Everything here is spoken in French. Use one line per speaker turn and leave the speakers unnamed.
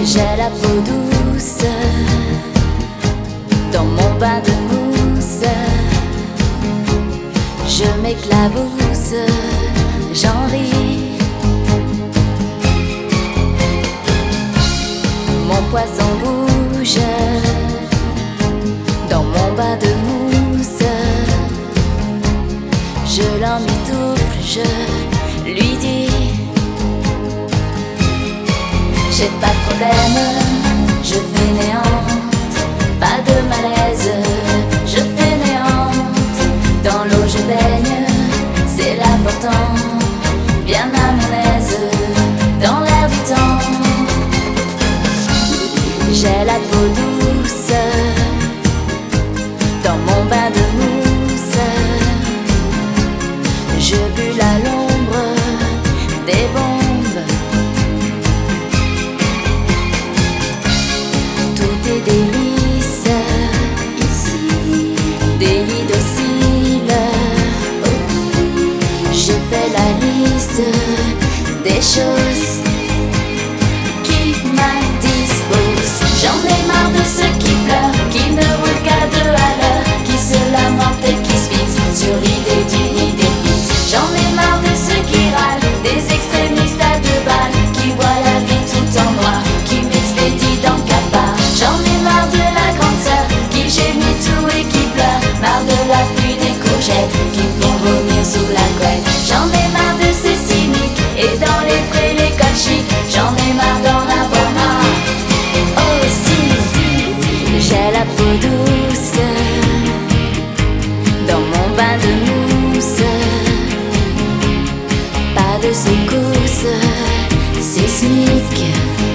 J'ai la peau douce dans mon bain de mousse. Je m'éclabousse, j'en ris. Mon poisson bouge dans mon bain de mousse. Je l'emmitoufle, je lui dis: j'ai pas de problème, je fainéante, pas de malaise, je fainéante. Dans l'eau je baigne, c'est l'important, bien à mon aise, dans l'air du temps. J'ai la peau douce dans mon bain de mousse. Je bulle à l'ombre des bombes. Tout est délice ici, des lits dociles. Je fais la liste des choses qui m'indisposent. J'en ai marre de ceux qui pleurent, qui ne roulent qu'à deux à l'heure, qui se lamentent et qui se fixent sur l'idée d'une idée fixe. J'en ai marre de ceux qui râlent, des extrémistes à deux balles, qui voient la vie tout en noir, qui m'expédient dans le cafard. J'en ai marre de la grande sœur, qui gémit tout et qui pleure, marre de la pluie des courgettes, qui me font vomir sous la couette. J'en ai marre de ces cyniques, et dans les prés les cols chics, j'en ai marre d'en avoir marre. Aussi, j'ai la peau douce dans mon bain de mousse. Pas de secousse sismique.